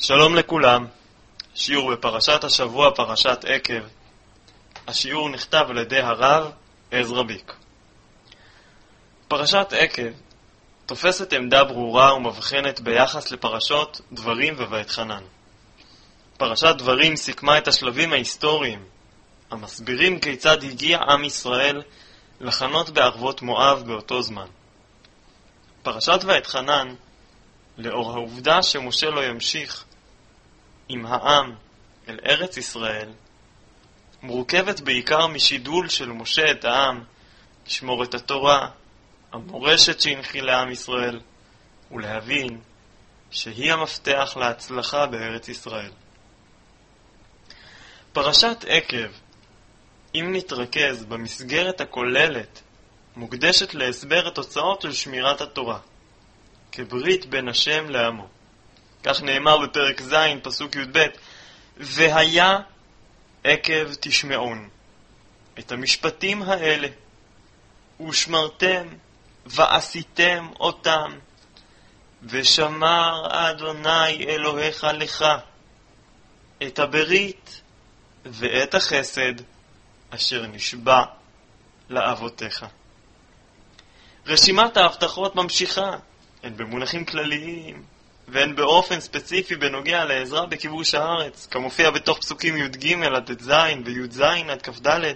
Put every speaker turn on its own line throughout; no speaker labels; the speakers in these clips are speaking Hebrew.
שלום לכולם, שיעור בפרשת השבוע, פרשת עקב. השיעור נכתב על ידי הרב עזרא ביק. פרשת עקב תופסת עמדה ברורה ומבחנת ביחס לפרשות דברים וויתחנן. פרשת דברים סיכמה את השלבים ההיסטוריים המסבירים כיצד הגיע עם ישראל לחנות בערבות מואב באותו זמן. פרשת ויתחנן, לאור העובדה שמשה לא ימשיך עם העם אל ארץ ישראל, מורכבת בעיקר משידול של משה את העם לשמור את התורה, המורשת שהנחיל לעם ישראל, ולהבין שהיא המפתח להצלחה בארץ ישראל. פרשת עקב, אם נתרכז במסגרת הכוללת, מוקדשת להסבר התוצאות של שמירת התורה, כברית בין השם לעמו. כך נאמר בפרק ז' פסוק י"ב, והיה עקב תשמעון את המשפטים האלה, ושמרתם ועשיתם אותם, ושמר אדוני אלוהיך לך את הברית ואת החסד אשר נשבע לאבותיך. רשימת ההבטחות ממשיכה, הן במונחים כלליים והן באופן ספציפי בנוגע לעזרה בכיבוש הארץ, כמופיע בתוך פסוקים י"ג עד ט"ז וי"ז עד כ"ד.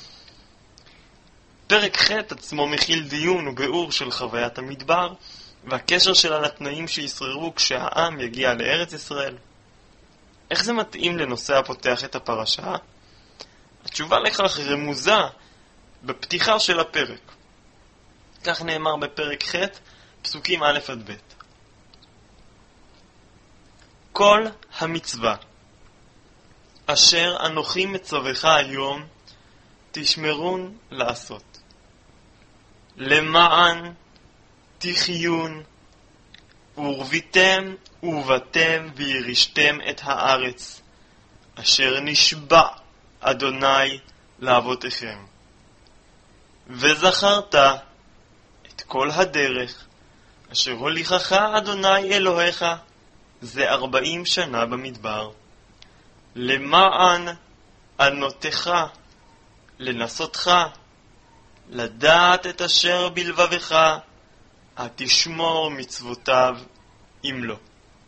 פרק ח' עצמו מכיל דיון וביאור של חוויית המדבר והקשר שלה לתנאים שישררו כשהעם יגיע לארץ ישראל. איך זה מתאים לנושא הפותח את הפרשה? התשובה לכך רמוזה בפתיחה של הפרק. כך נאמר בפרק ח' פסוקים א' עד ב'. כל המצווה אשר אנוכי מצווך היום תשמרון לעשות, למען תחיון ורביתם ובאתם וירישתם את הארץ אשר נשבע אדוני לאבותיכם, וזכרת את כל הדרך אשר הוליכך אדוני אלוהיך זה 40 שנה במדבר, למען ענותך, לנסותך, לדעת את אשר בלבבך, התשמור מצוותיו אם לא.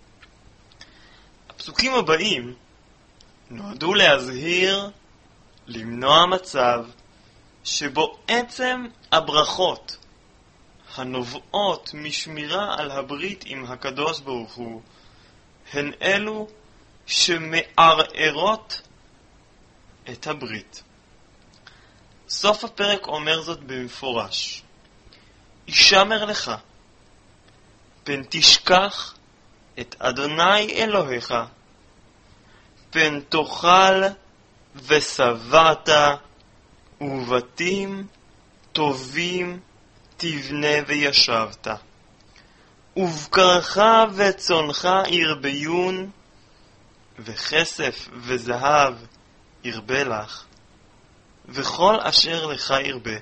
הפסוקים הבאים נועדו להזהיר, למנוע מצב שבו עצם הברכות הנובעות משמירה על הברית עם הקדוש ברוך הוא הן אלו שמערערות את הברית. סוף הפרק אומר זאת במפורש, ישמר לך פן תשכח את אדוני אלוהיך, פן תאכל ושבעת, ובתים טובים תבנה וישבת, ובקרך וצונך ירביון, וכסף וזהב ירבה לך, וכל אשר לך ירבה,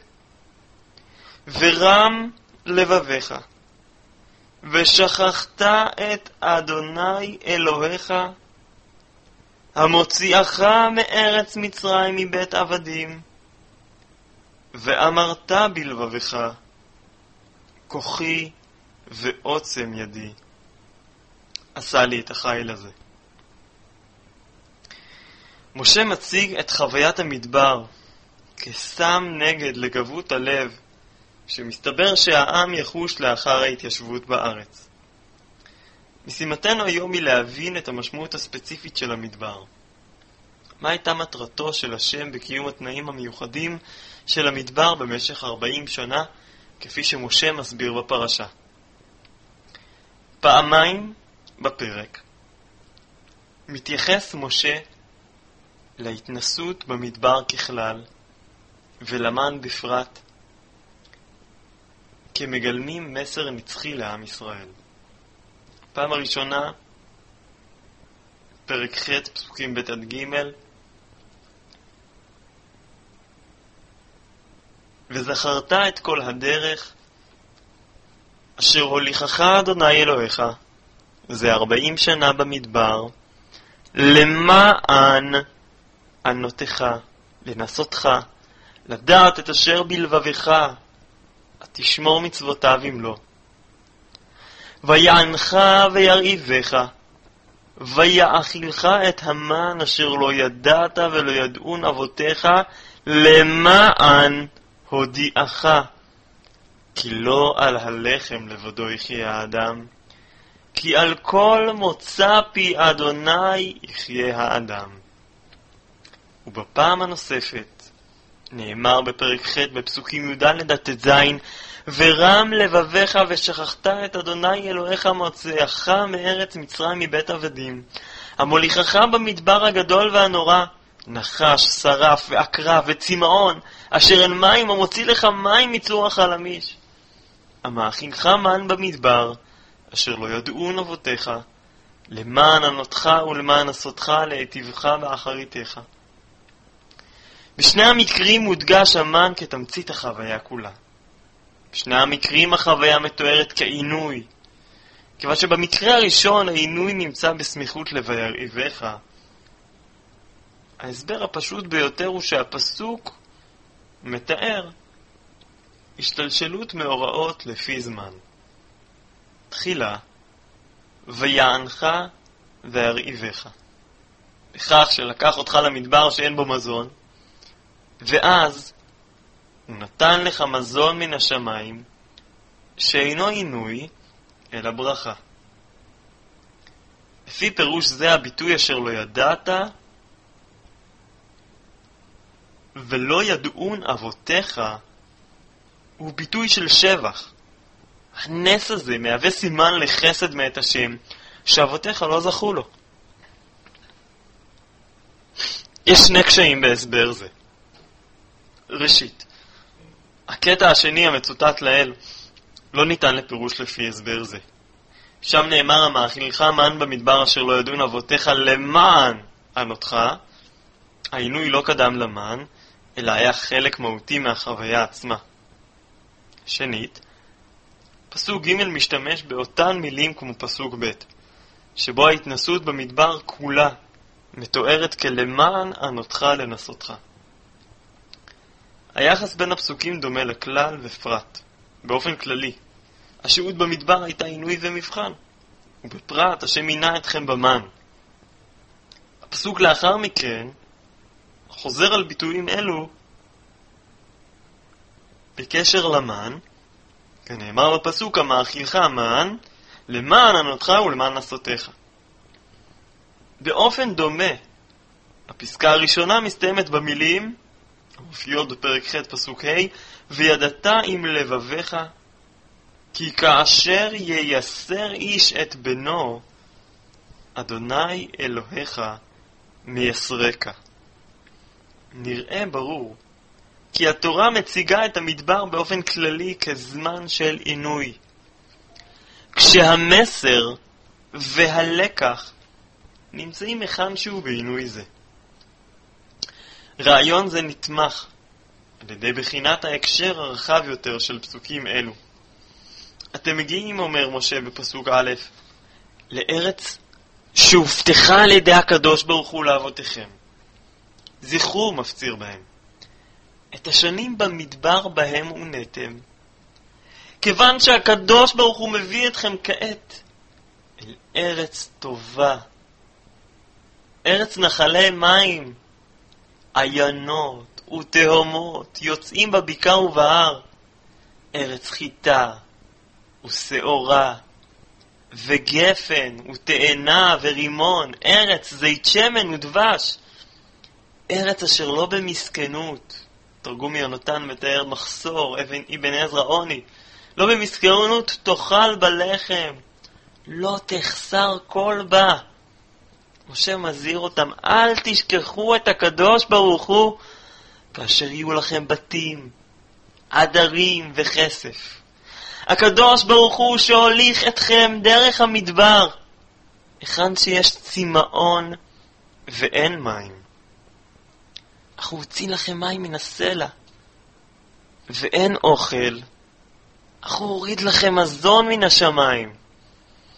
ורם לבביך, ושכחת את אדוני אלוהיך המוציאך מארץ מצרים מבית עבדים, ואמרת בלבביך כוחי ועוצם ידי עשה לי את החיל הזה. משה מציג את חוויית המדבר כסם נגד לגבות הלב שמסתבר שהעם יחוש לאחר ההתיישבות בארץ. משימתנו היום היא להבין את המשמעות הספציפית של המדבר. מה הייתה מטרתו של השם בקיום התנאים המיוחדים של המדבר במשך 40 שנה, כפי שמשה מסביר בפרשה? פעמיים בפרק מתייחס משה להתנסות במדבר ככלל ולמן בפרט כמגלמים מסר נצחי לעם ישראל. פעם הראשונה, פרק ח' פסוקים ב' עד ג', וזכרת את כל הדרך אשר הוליכך אדוני אלוהיך זה 40 שנה במדבר, למען ענותך, לנסותך, לדעת את אשר בלבבך, תשמור מצוותיו אם לא. ויענך וירעיבך, ויאכילך את המן אשר לא ידעת ולא ידעון אבותיך, למען הודיעך. כי לא על הלחם לבדו יחיה האדם, כי על כל מוצא פי אדוני יחיה האדם. ובפעם הנוספת נאמר בפרק ח' בפסוקים י' עד ט"ז, ורם לבביך ושכחת את אדוני אלוהיך מוציאך מארץ מצרים מבית עבדים, המוליכך במדבר הגדול והנורא, נחש, שרף ועקרב וצמאון, אשר אין מים, המוציא לך מים מצור החלמיש. המאכילך מן במדבר, אשר לא ידעון אבותיך, למען ענותך ולמען עשותך להיטיבך באחריתך. בשני המקרים מודגש המן כתמצית החוויה כולה. בשני המקרים החוויה מתוארת כעינוי, כיוון שבמקרה הראשון העינוי נמצא בסמיכות ל"וירעיבך". ההסבר הפשוט ביותר הוא שהפסוק מתאר השתלשלות מאורעות לפי זמן. תחילה, ויענך וירעיבך, בכך שלקח אותך למדבר שאין בו מזון, ואז הוא נתן לך מזון מן השמיים, שאינו עינוי, אלא ברכה. לפי פירוש זה הביטוי אשר לא ידעת, ולא ידעון אבותיך, הוא ביטוי של שבח. הנס הזה מהווה סימן לחסד מאת השם, שאבותיך לא זכו לו. יש שני קשיים בהסבר זה. ראשית, הקטע השני המצוטט לאל לא ניתן לפירוש לפי הסבר זה. שם נאמר המאכילך מן במדבר אשר לא ידעון אבותיך למען ענותך. העינוי לא קדם למן, אלא היה חלק מהותי מהחוויה עצמה. שנית, פסוק ג' משתמש באותן מילים כמו פסוק ב', שבו ההתנסות במדבר כולה מתוארת כלמען ענותך לנסותך. היחס בין הפסוקים דומה לכלל ופרט. באופן כללי, השהות במדבר הייתה עינוי ומבחן, ובפרט השם מינה אתכם במן. הפסוק לאחר מכן חוזר על ביטויים אלו בקשר למן, כנאמר בפסוק המאכילך מן למען ענותך ולמען נסותיך. באופן דומה, הפסקה הראשונה מסתיימת במילים המופיעות בפרק ח' פסוק ה', וידעת עם לבביך, כי כאשר ייסר איש את בנו, אדוני אלוהיך מייסרק. נראה ברור כי התורה מציגה את המדבר באופן כללי כזמן של עינוי, כשהמסר והלקח נמצאים היכן שהוא בעינוי זה. רעיון זה נתמך על ידי בחינת ההקשר הרחב יותר של פסוקים אלו. אתם מגיעים, אומר משה בפסוק א', לארץ שהובטחה על ידי הקדוש ברוך הוא לאבותיכם. זכרו, מפציר בהם, את השנים במדבר בהם הונתם, כיוון שהקדוש ברוך הוא מביא אתכם כעת אל ארץ טובה, ארץ נחלי מים, עיינות ותהומות, יוצאים בבקעה ובהר, ארץ חיטה ושעורה וגפן ותאנה ורימון, ארץ זית שמן ודבש, ארץ אשר לא במסכנות. תרגום יונתן מתאר מחסור, אבן עזרא עוני. לא במסכנות תאכל בלחם, לא תחסר כל בה. משה מזהיר אותם, אל תשכחו את הקדוש ברוך הוא, כאשר יהיו לכם בתים, עדרים וכסף. הקדוש ברוך הוא שהוליך אתכם דרך המדבר, היכן שיש צמאון ואין מים. אך הוא הוציא לכם מים מן הסלע, ואין אוכל, אך הוא הוריד לכם מזון מן השמיים.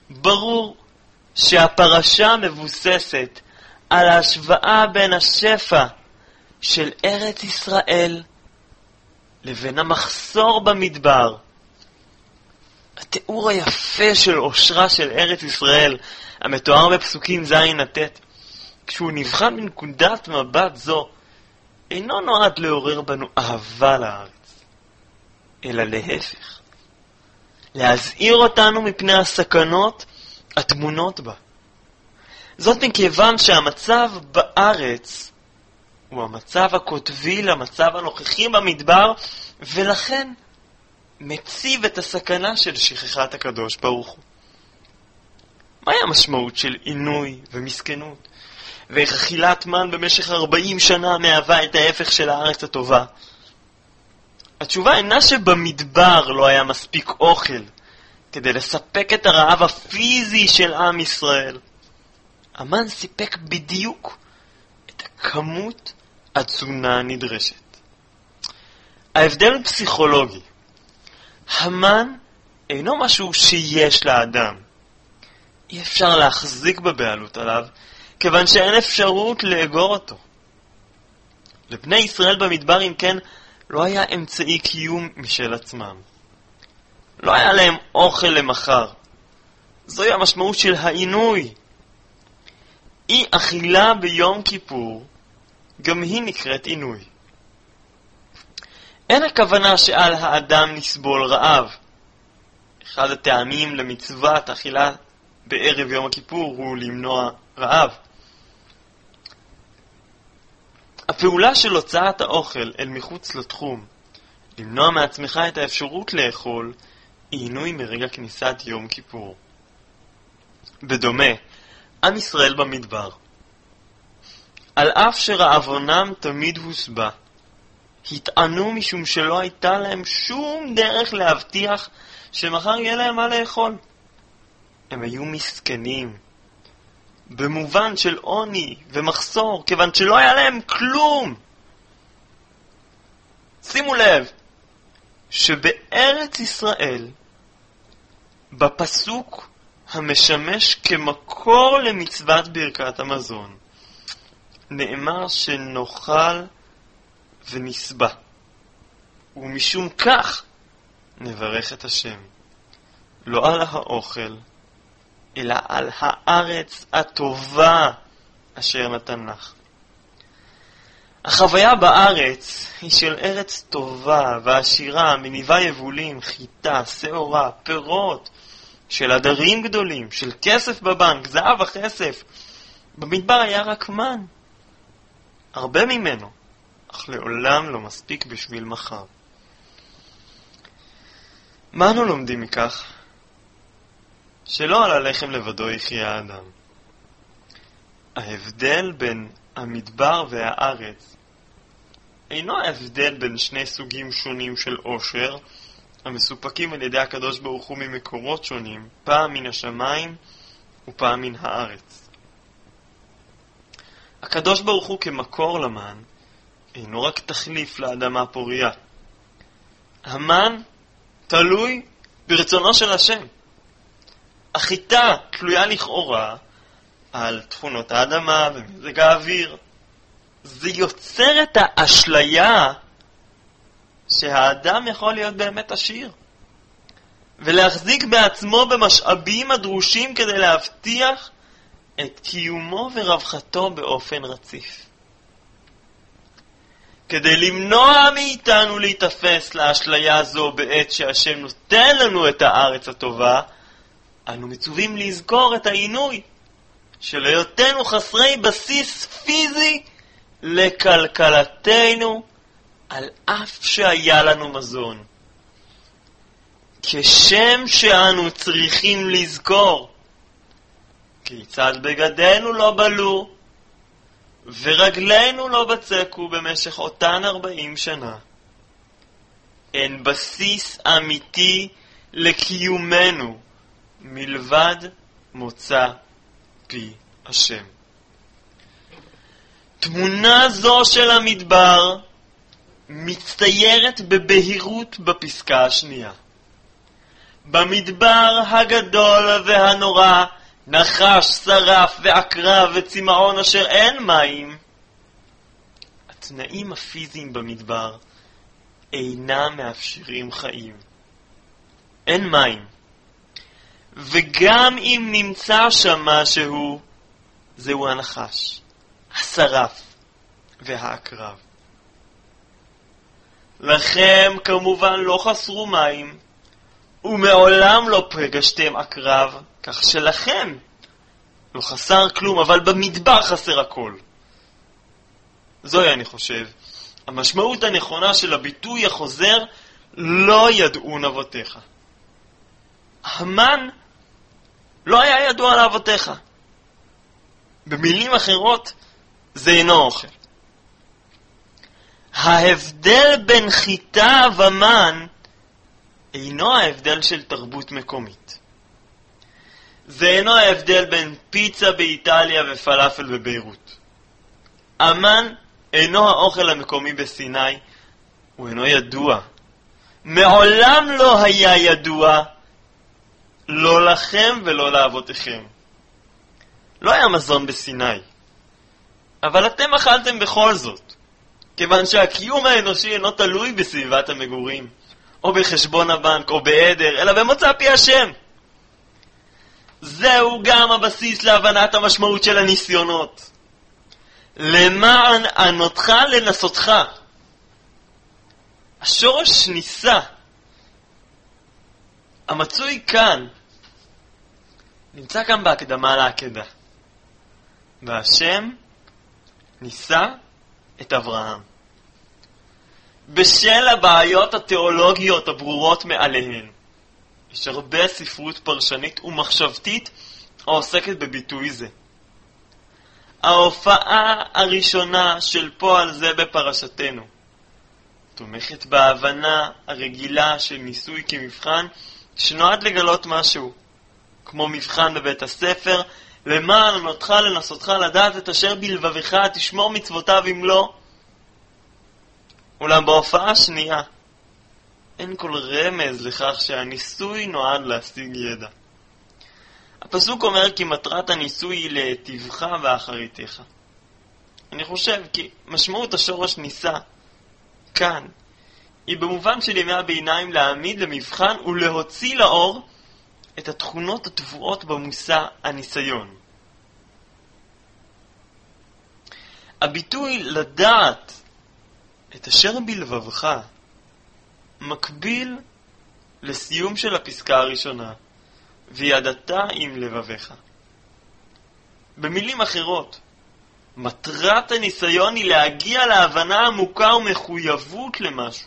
ברור שהפרשה מבוססת על ההשוואה בין השפע של ארץ ישראל לבין המחסור במדבר. התיאור היפה של אושרה של ארץ ישראל, המתואר בפסוקים ז'-ט', כשהוא נבחן מנקודת מבט זו, אינו נועד לעורר בנו אהבה לארץ, אלא להפך, להזהיר אותנו מפני הסכנות הטמונות בה. זאת מכיוון שהמצב בארץ הוא המצב הקוטבי למצב הנוכחי במדבר, ולכן מציב את הסכנה של שכחת הקדוש ברוך הוא. מהי המשמעות של עינוי ומסכנות? ואיך אכילת מן במשך 40 שנה מהווה את ההפך של הארץ הטובה? התשובה אינה שבמדבר לא היה מספיק אוכל כדי לספק את הרעב הפיזי של עם ישראל. המן סיפק בדיוק את הכמות התזונה הנדרשת. ההבדל הוא פסיכולוגי. המן אינו משהו שיש לאדם. אי אפשר להחזיק בבעלות עליו, כיוון שאין אפשרות לאגור אותו. לבני ישראל במדבר, אם כן, לא היה אמצעי קיום משל עצמם. לא היה להם אוכל למחר. זוהי המשמעות של העינוי. אי אכילה ביום כיפור, גם היא נקראת עינוי. אין הכוונה שעל האדם נסבול רעב. אחד הטעמים למצוות אכילה בערב יום הכיפור הוא למנוע רעב. הפעולה של הוצאת האוכל אל מחוץ לתחום, למנוע מעצמך את האפשרות לאכול, היא עינוי מרגע כניסת יום כיפור. בדומה, עם ישראל במדבר, על אף שרעבונם תמיד הוסבה, התענו משום שלא הייתה להם שום דרך להבטיח שמחר יהיה להם מה לאכול. הם היו מסכנים, במובן של עוני ומחסור, כיוון שלא היה להם כלום. שימו לב שבארץ ישראל, בפסוק המשמש כמקור למצוות ברכת המזון, נאמר שנאכל ונסבע, ומשום כך נברך את השם, לא על האוכל, אלא על הארץ הטובה אשר נתן לך. החוויה בארץ היא של ארץ טובה ועשירה, מניבה יבולים, חיטה, שעורה, פירות, של עדרים גדולים, של כסף בבנק, זהב וכסף. במדבר היה רק מן, הרבה ממנו, אך לעולם לא מספיק בשביל מחר. מה אנו לומדים מכך? שלא על הלחם לבדו יחיה האדם. ההבדל בין המדבר והארץ אינו ההבדל בין שני סוגים שונים של עושר, המסופקים על ידי הקדוש ברוך הוא ממקורות שונים, פעם מן השמיים ופעם מן הארץ. הקדוש ברוך הוא כמקור למן אינו רק תחליף לאדמה פוריה. המן תלוי ברצונו של השם. החיטה תלויה לכאורה על תכונות האדמה ומזג האוויר. זה יוצר את האשליה שהאדם יכול להיות באמת עשיר ולהחזיק בעצמו במשאבים הדרושים כדי להבטיח את קיומו ורווחתו באופן רציף. כדי למנוע מאיתנו להתאפס לאשליה זו בעת שהשם נותן לנו את הארץ הטובה, אנו מצווים לזכור את העינוי של היותנו חסרי בסיס פיזי לכלכלתנו, על אף שהיה לנו מזון. כשם שאנו צריכים לזכור כיצד בגדינו לא בלו ורגלינו לא בצקו במשך אותן 40 שנה. אין בסיס אמיתי לקיומנו מלבד מוצא פי השם. תמונה זו של המדבר מצטיירת בבהירות בפסקה השנייה. במדבר הגדול והנורא, נחש, שרף ועקרב וצמאון אשר אין מים. התנאים הפיזיים במדבר אינם מאפשרים חיים. אין מים. וגם אם נמצא שם משהו, זהו הנחש, השרף והעקרב. לכם כמובן לא חסרו מים, ומעולם לא פגשתם עקרב, כך שלכם לא חסר כלום, אבל במדבר חסר הכל. זוהי, אני חושב, המשמעות הנכונה של הביטוי החוזר, לא ידעו אבותיך. המן לא היה ידוע לאבותיך. במילים אחרות, זה אינו אוכל. ההבדל בין חיטה ומן אינו ההבדל של תרבות מקומית. זה אינו ההבדל בין פיצה באיטליה ופלאפל בביירות. המן אינו האוכל המקומי בסיני, הוא אינו ידוע. מעולם לא היה ידוע, לא לכם ולא לאבותיכם. לא היה מזון בסיני, אבל אתם אכלתם בכל זאת, כיוון שהקיום האנושי אינו תלוי בסביבת המגורים, או בחשבון הבנק, או בעדר, אלא במוצא פי השם. זהו גם הבסיס להבנת המשמעות של הניסיונות. למען ענותך לנסותך. השורש ניסה, המצוי כאן, נמצא גם בהקדמה לעקדה. והשם ניסה את אברהם. בשל הבעיות התיאולוגיות הברורות מעליהן, יש הרבה ספרות פרשנית ומחשבתית העוסקת בביטוי זה. ההופעה הראשונה של פועל זה בפרשתנו תומכת בהבנה הרגילה של ניסוי כמבחן שנועד לגלות משהו, כמו מבחן בבית הספר, למען ענותך לנסותך לדעת את אשר בלבבך, תשמור מצוותיו אם לא. אולם בהופעה השנייה אין כל רמז לכך שהניסוי נועד להשיג ידע. הפסוק אומר כי מטרת הניסוי היא להיטיבך ואחריתך. אני חושב כי משמעות השורש ניסה כאן היא במובן של ימי הביניים להעמיד למבחן ולהוציא לאור את התכונות הטבועות במושא הניסיון. הביטוי לדעת את אשר בלבבך מקביל לסיום של הפסקה הראשונה, וידעת עם לבביך. במילים אחרות, מטרת הניסיון היא להגיע להבנה עמוקה ומחויבות למשהו.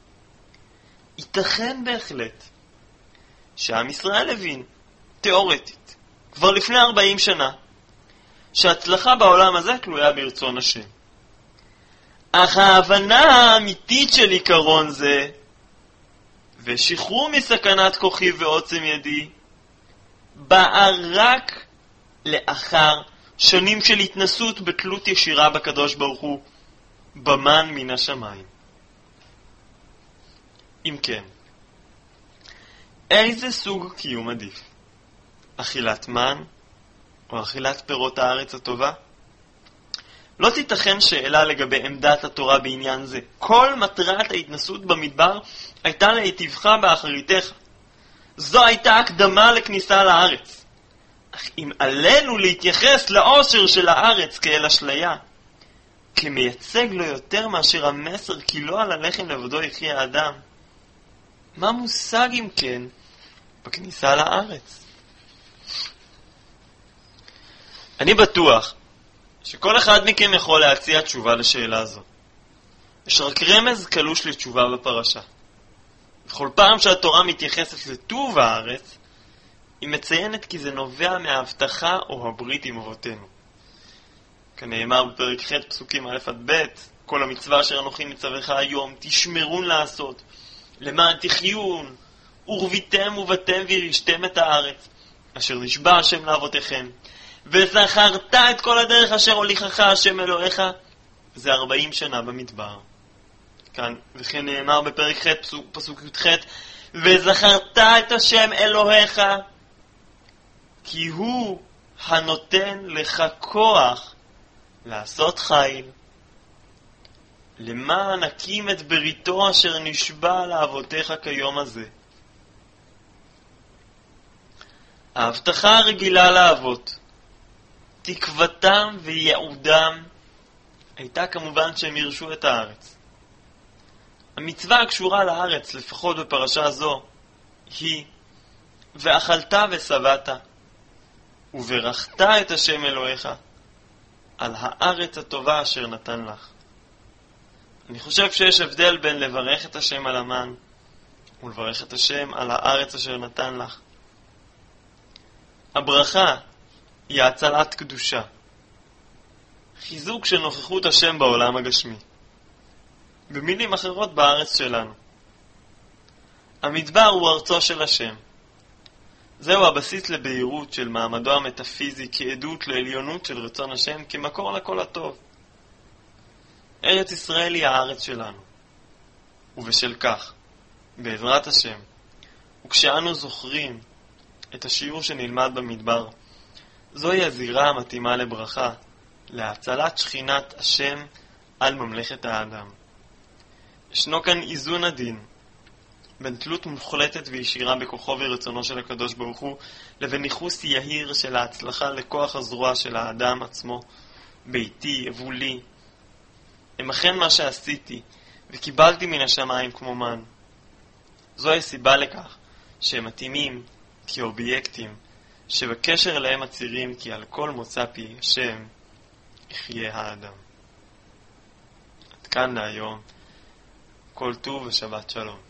ייתכן בהחלט שעם ישראל הבין, תיאורטית, כבר לפני 40 שנה, שההצלחה בעולם הזה תלויה ברצון השם. אך ההבנה האמיתית של עיקרון זה, ושחרור מסכנת כוחי ועוצם ידי, באה רק לאחר שנים של התנסות בתלות ישירה בקדוש ברוך הוא, במן מן השמיים. אם כן, איזה סוג קיום עדיף? אכילת מן או אכילת פירות הארץ הטובה? לא תיתכן שאלה לגבי עמדת התורה בעניין זה. כל מטרת ההתנסות במדבר הייתה להיטיבך באחריתך. זו הייתה הקדמה לכניסה לארץ. אך אם עלינו להתייחס לאושר של הארץ כאל אשליה, כמייצג לו יותר מאשר המסר כי לא על הלחם לבדו יחיה האדם, מה מושג אם כן בכניסה לארץ? אני בטוח שכל אחד מכם יכול להציע תשובה לשאלה הזו. יש רק רמז קלוש לתשובה בפרשה. בכל פעם שהתורה מתייחסת לטוב הארץ, היא מציינת כי זה נובע מההבטחה או הברית עם אבותינו. כנאמר בפרק ח' פסוקים א' עד ב', כל המצווה אשר אנוכי מצווך היום, תשמרון לעשות, למען תחיון, ורביתם ובתם וירשתם את הארץ, אשר נשבע השם לאבותיכם, וזכרת את כל הדרך אשר הוליכך השם אלוהיך, זה 40 שנה במדבר. כאן, וכן נאמר בפרק ח' פסוק י"ח, וזכרת את השם אלוהיך, כי הוא הנותן לך כוח לעשות חיל, למען הקים את בריתו אשר נשבע לאבותיך כיום הזה. ההבטחה הרגילה לאבות, תקוותם וייעודם, הייתה כמובן שהם ירשו את הארץ. המצווה הקשורה לארץ, לפחות בפרשה זו, היא ואכלת ושבעת, וברכת את השם אלוהיך על הארץ הטובה אשר נתן לך. אני חושב שיש הבדל בין לברך את השם על המן ולברך את השם על הארץ אשר נתן לך. הברכה היא הצלת קדושה, חיזוק של נוכחות השם בעולם הגשמי. במילים אחרות, בארץ שלנו. המדבר הוא ארצו של השם. זהו הבסיס לבהירות של מעמדו המטאפיזי כעדות לעליונות של רצון השם כמקור לכל הטוב. ארץ ישראל היא הארץ שלנו. ובשל כך, בעזרת השם, וכשאנו זוכרים את השיעור שנלמד במדבר, זוהי הזירה המתאימה לברכה, להצלת שכינת השם על ממלכת האדם. ישנו כאן איזון עדין בין תלות מוחלטת וישירה בכוחו ורצונו של הקדוש ברוך הוא, לבין ניחוס יהיר של ההצלחה לכוח הזרוע של האדם עצמו, ביתי, אבולי. הם אכן מה שעשיתי וקיבלתי מן השמיים כמו מן. זוהי סיבה לכך שהם מתאימים כאובייקטים, שבקשר אליהם הצירים כי על כל מוצא פי השם יחיה האדם. עד כאן להיום. כל טוב ושבת שלום.